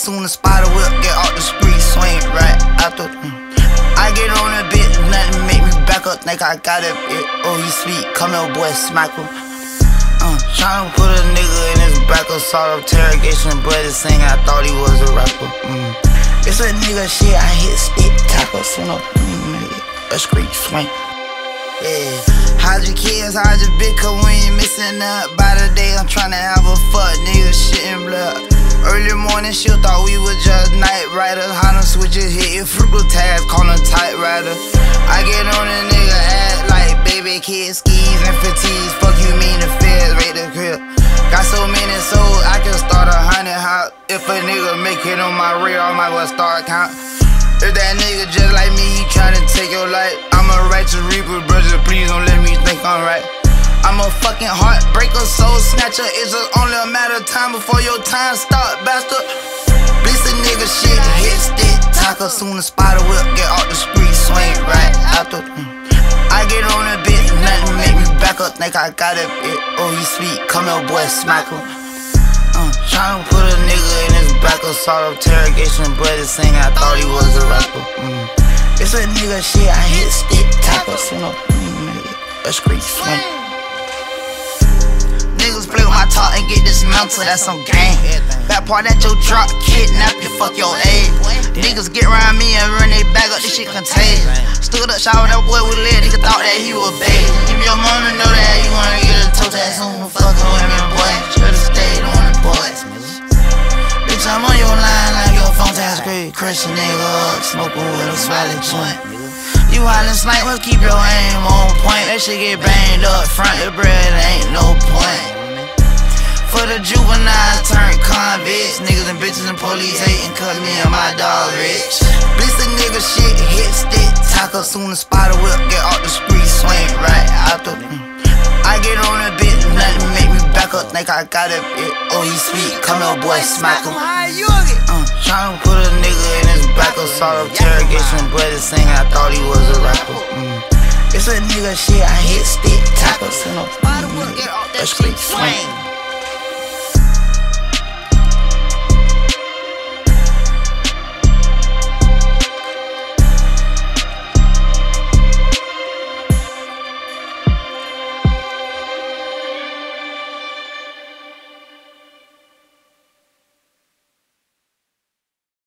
soon as spider whip, get off the street, swing right after. I get on a bit, nothing make me back up, think I got it. Oh, he sweet, come here, boy, smack him. Tryna put a nigga in his back of sort of interrogation, but it's saying I thought he was a rapper. It's a nigga shit, I hit stick tackle, soon up, a street swing. Yeah, how'd your kids, how'd your bitch, cause we ain't missing up. By the day I'm tryna have a fuck, nigga, shit and blood. Early morning shit, thought we was just night riders. How them switches hitting frugal tags, call them tight riders. I get on a nigga ass like baby kids, skis and fatigues. Fuck you mean the feds, rate the crib. Got so many souls, I can start 100 house. If a nigga make it on my rear, I might well start count. If that nigga just like me, he tryna take your life, I'm a righteous reaper, brother, please don't let me think I'm right. I'm a fucking heartbreaker, soul snatcher. It's just only a matter of time before your time start, bastard. Blitz a nigga shit, hit stick, tackle. Soon as spider whip, get off the street, swing right after. I get on a bit, nothing make me back up, think I got it. Oh, he sweet, come here, boy, smack him. Tryna put a nigga in his back of sort of interrogation, but it's saying I thought he was a rapper. It's a nigga shit, I hit stick, tackle, soon up, a street swing. Niggas play with my talk and get dismantled, that's some gang. Back part that your drop, kidnap you, fuck your age. Niggas get around me and run they back up, this shit contagious. Stood up, shower that boy with lead, nigga thought that he was big. If your mama know that you wanna get a toe tag soon, fuckin' women, boy, should've stayed on the boys. Bitch, I'm on your line like your phone tag's great. Crush a nigga up, smoking with a swallowed joint. You hollin' snipe, let's keep your aim on point. That shit get banged up front, the bread ain't no point. For the juvenile turn convicts, niggas and bitches and police hatin' cause me and my dog rich. Blitz a nigga shit, hit stick, tackle. Soon as spider whip, get off the street, swing right after. I get on a bit, nothing make me back up, think I got it. Oh, he sweet, come here, boy, smack him. Tryna put a nigga in his back of sort of interrogation, but it's saying I thought he was a rapper. It's a nigga shit, I hit stick, tackle, a street swing.